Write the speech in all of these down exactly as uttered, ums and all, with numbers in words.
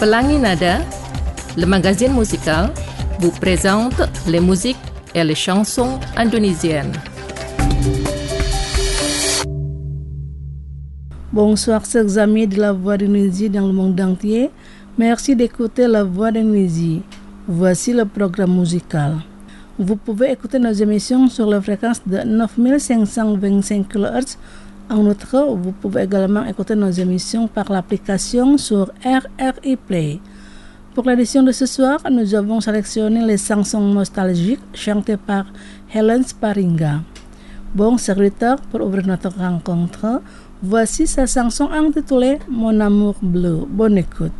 Pelangi Nada, le magazine musical, vous présente les musiques et les chansons indonésiennes. Bonsoir chers amis de la Voix d'Indonésie dans le monde entier. Merci d'écouter la Voix d'Indonésie. Voici le programme musical. Vous pouvez écouter nos émissions sur la fréquence de neuf mille cinq cent vingt-cinq kilohertz. En outre, vous pouvez également écouter nos émissions par l'application sur R R I Play. Pour l'édition de ce soir, nous avons sélectionné les chansons nostalgiques chantées par Helen Sparinga. Bon serviteur, pour ouvrir notre rencontre, voici sa chanson intitulée Mon Amour Bleu. Bonne écoute.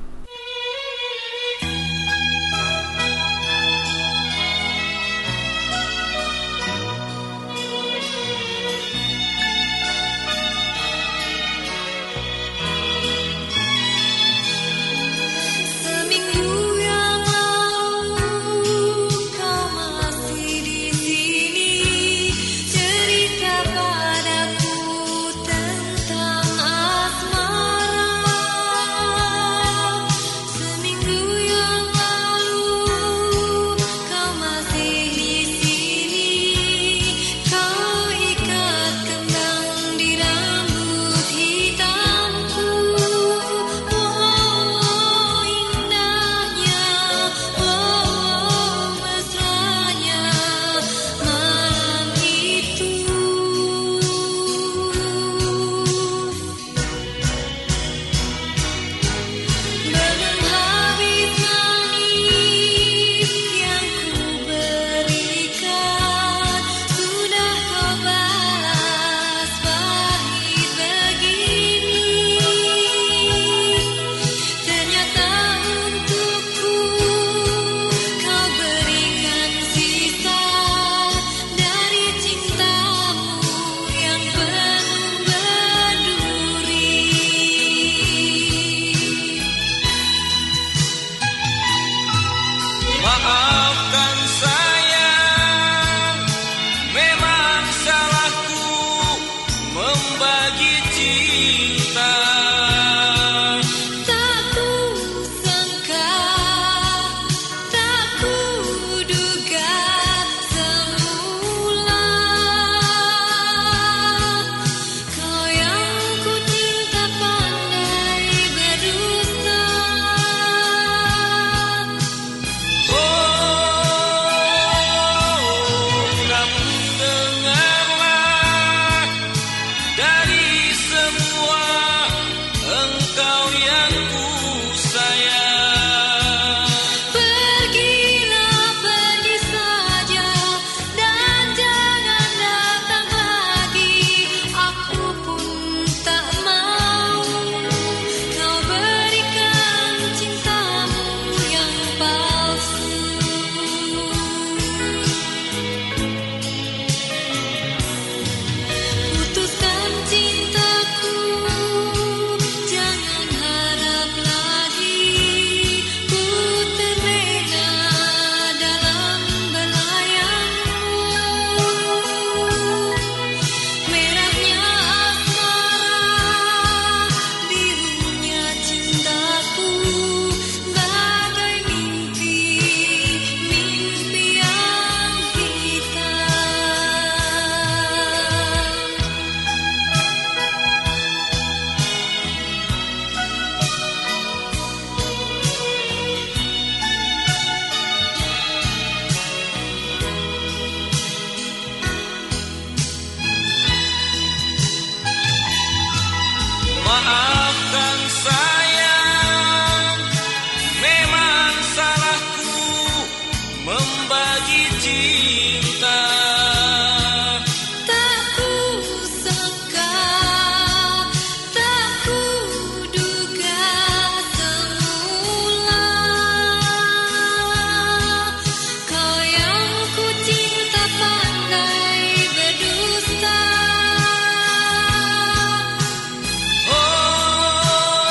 Oh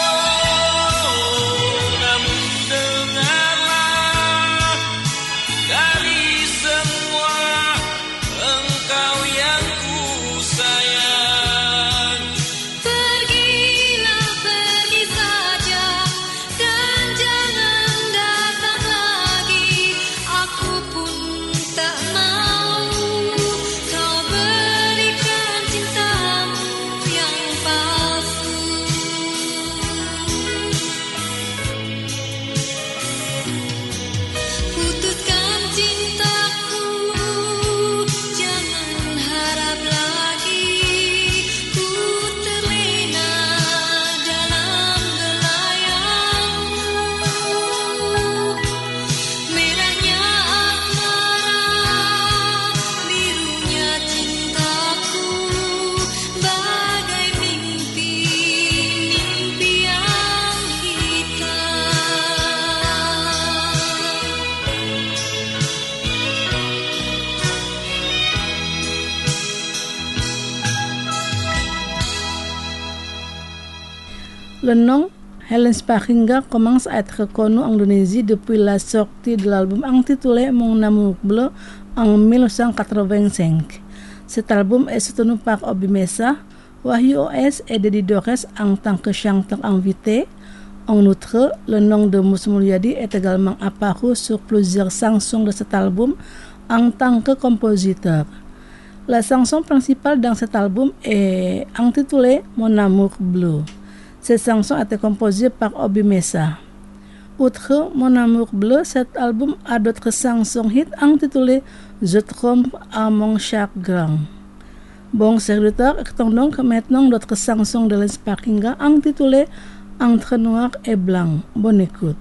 Le nom Helen Spakinga commence à être connu en Indonésie depuis la sortie de l'album intitulé Mon Amour Bleu en dix-neuf cent quatre-vingt-cinq. Cet album est soutenu par Obi Mesa, Wahyu O S et Dedi Dores en tant que chanteur invité. En outre, le nom de Mus Mulyadi est également apparu sur plusieurs chansons de cet album en tant que compositeur. La chanson principale dans cet album est intitulée Mon Amour Bleu. Cette chanson a été composée par Obi Mesa. Outre Mon Amour Bleu, cet album a d'autres chansons hits intitulées Je trompe à mon chagrin. Bon, chers auditeurs, écoutons donc maintenant d'autres chansons de Helen Spakinga intitulées Entre noir et blanc. Bonne écoute.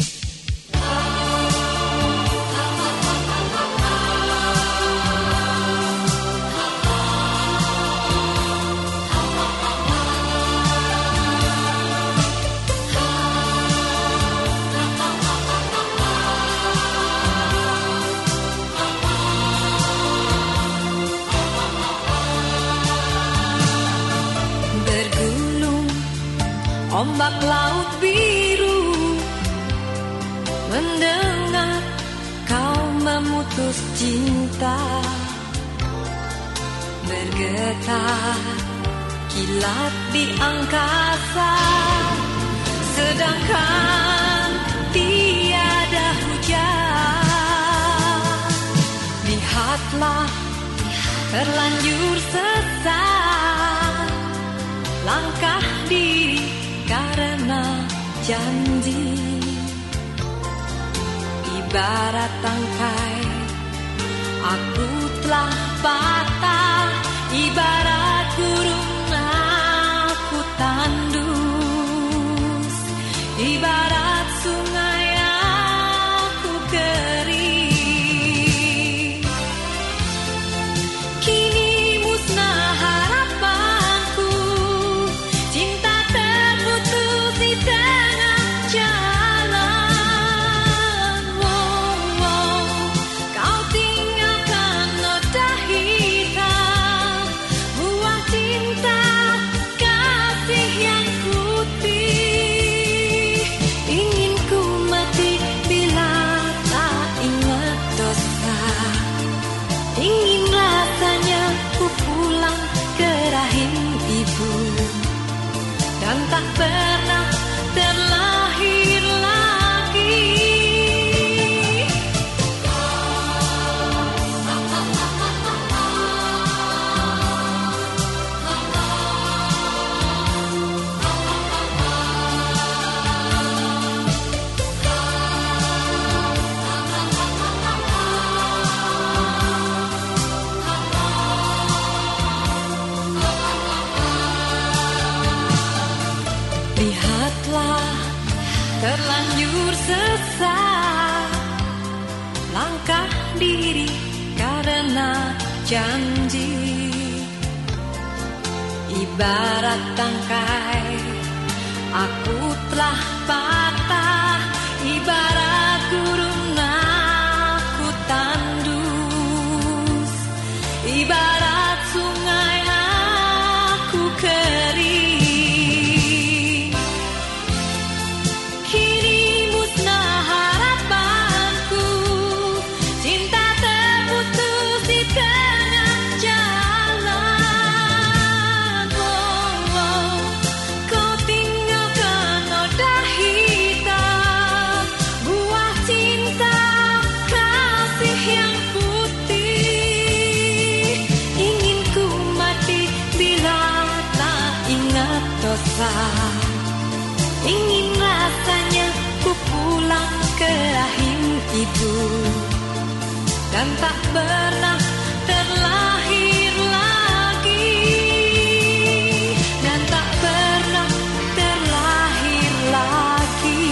Ombak laut biru, mendengar kau memutus cinta, bergetar kilat di angkasa, sedangkan tiada hujan. Lihatlah terlanjur sesat langkah diri karena janji, ibarat tangkai aku telah patah, ibarat burung aku tandus, ibarat sungai aku kering. Kini musnah harapanku, cinta terputus di tengah jalan. Wow, wow. Kau tinggalkan noda hitam, buah cinta kasih yang putih. Ingin ku mati bila tak ingat dosa, ingin rasanya ku pulang ke rahim ibu dan tak pernah terlahir lagi. Lihatlah terlanjur sesat langkah diri karena janji, ibarat tangkai aku telah patah, ibarat burung aku tandus, ibarat sungai aku kering. Ingin rasanya ku pulang ke rahim ibu dan tak pernah terlahir lagi, dan tak pernah terlahir lagi.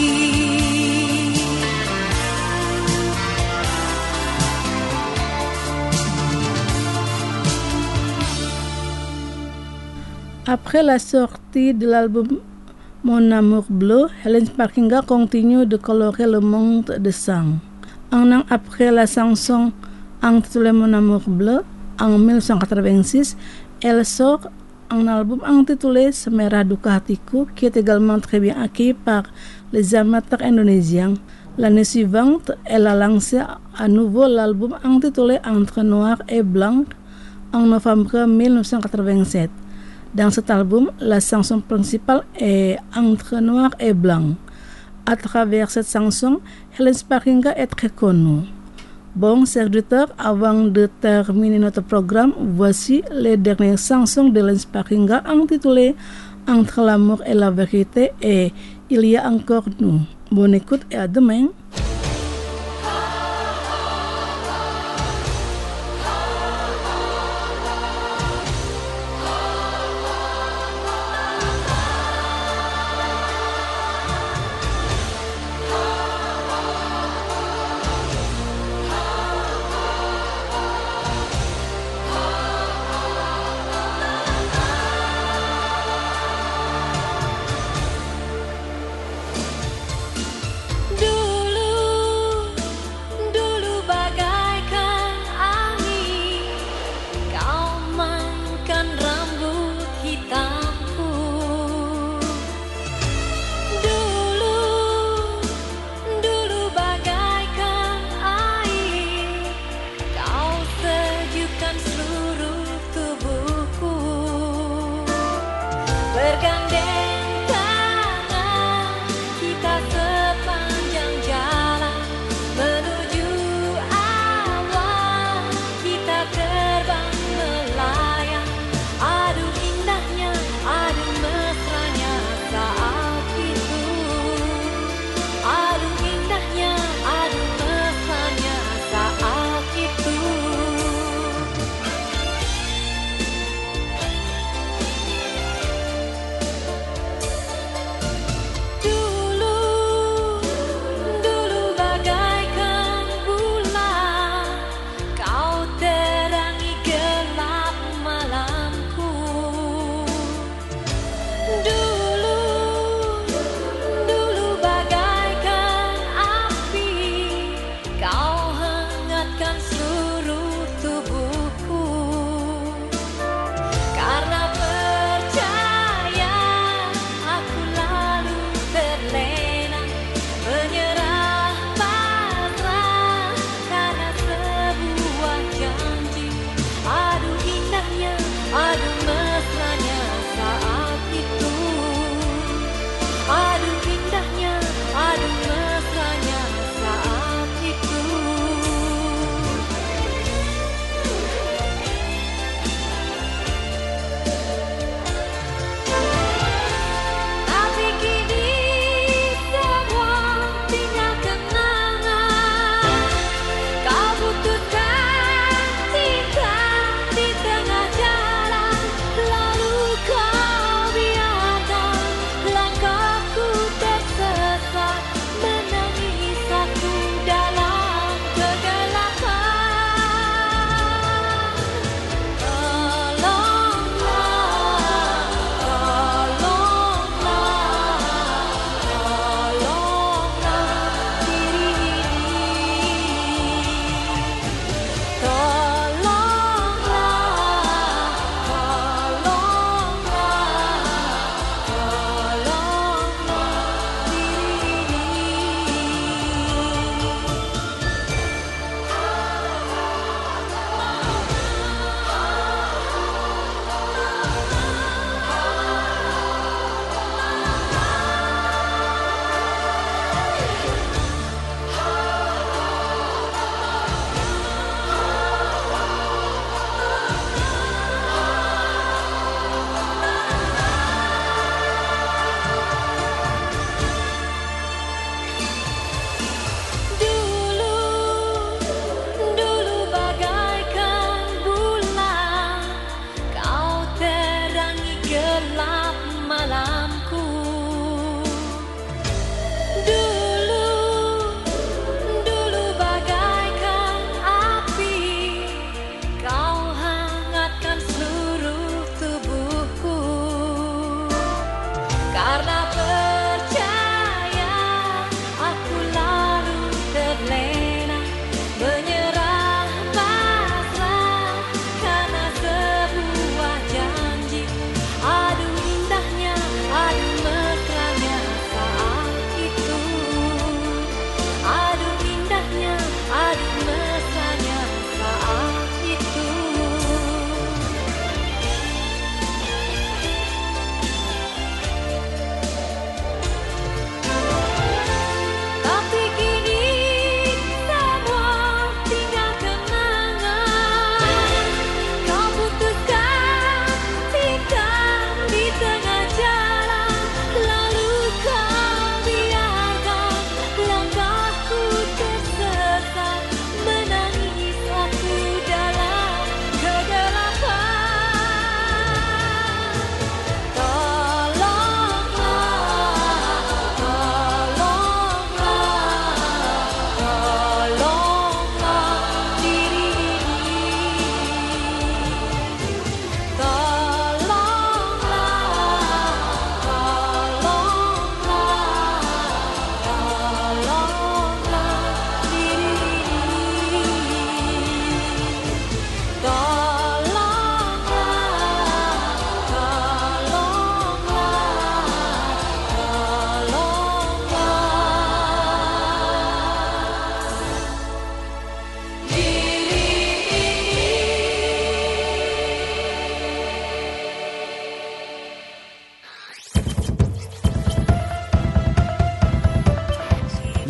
Après la sortie de l'album Mon Amour Bleu, Helen Spakinga continue de colorer le monde de sang. Un an après la chanson intitulée Mon Amour Bleu, en dix-neuf cent quatre-vingt-six, elle sort un album intitulé Semerah Duka Hatiku qui est également très bien accueilli par les amateurs indonésiens. L'année suivante, elle a lancé à nouveau l'album intitulé Entre Noir et Blanc en novembre mille neuf cent quatre-vingt-sept. Dans cet album, la chanson principale est Entre Noir et Blanc. À travers cette chanson, Helen Sparinga est très connue. Bon, chers auditeurs, avant de terminer notre programme, voici les dernières chansons de Helen Sparinga intitulées Entre l'amour et la vérité et Il y a encore nous. Bonne écoute et à demain. Dulu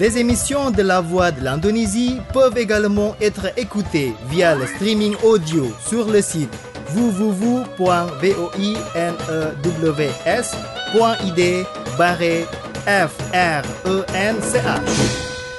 Les émissions de La Voix de l'Indonésie peuvent également être écoutées via le streaming audio sur le site w w w point voinews point i d barre f r e n c h.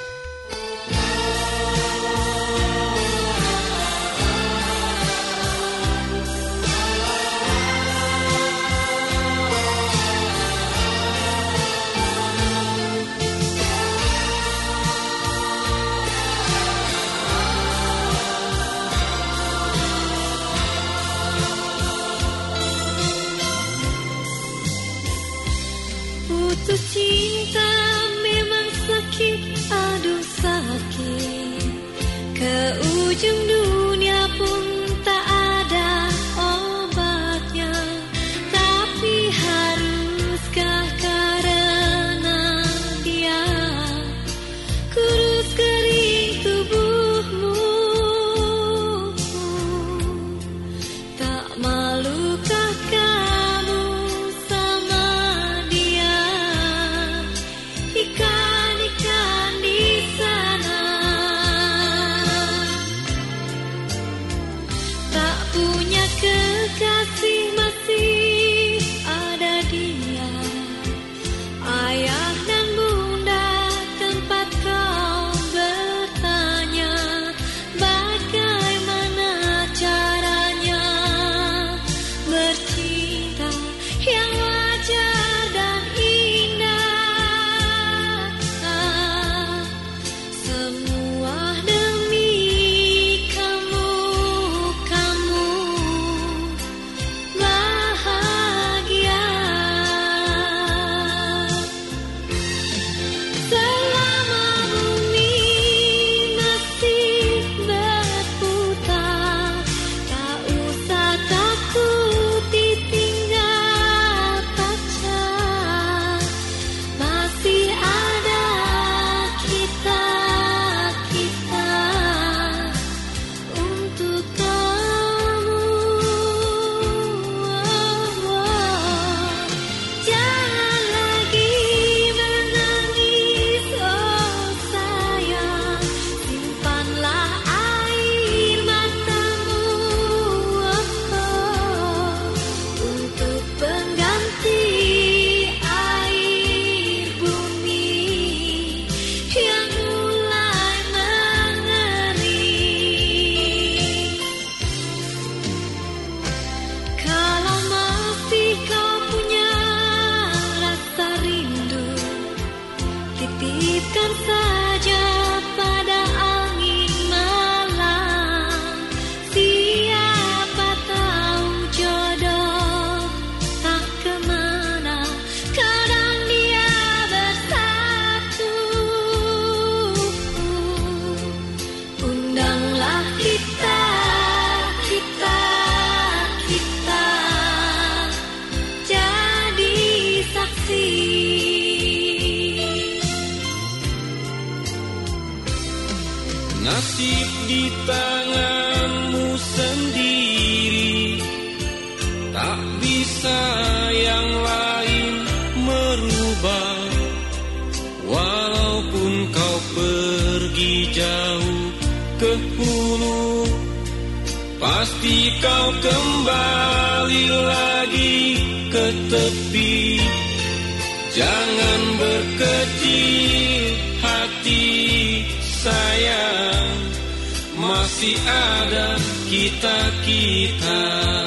Putus cinta memang sakit, aduh sakit. Ke ujung dunia pun tak ada obatnya. Tapi haruskah karena dia kurus kering tubuhmu? Tak malukah kamu sama dia? Ikan-ikan di sana tak punya kekasih, masih ada dia. Ayah dan bunda tempat kau bertanya, bagaimana caranya bercinta yang wajar dan indah. Semua demi kamu, kamu bahagia. Selama bumi masih berputar, tak usah takut ditinggal pacar. Masih ada kita, kita untuk kamu. Jangan lagi menangis, oh sayang. Simpanlah air matamu, untuk pengganti air bumi yang mulai mengering. Kalau masih kau punya rasa rindu, titipkan saja pada angin malam. Siapa tahu jodoh tak kemana, kadang dia bersatu. Undanglah kita, kita, kita jadi saksi. Nasib di tanganmu sendiri, tak bisa yang lain merubah. Walaupun kau pergi jauh ke hulu, pasti kau kembali lagi ke tepi. Jangan berkecil hati sayang, masih ada kita-kita.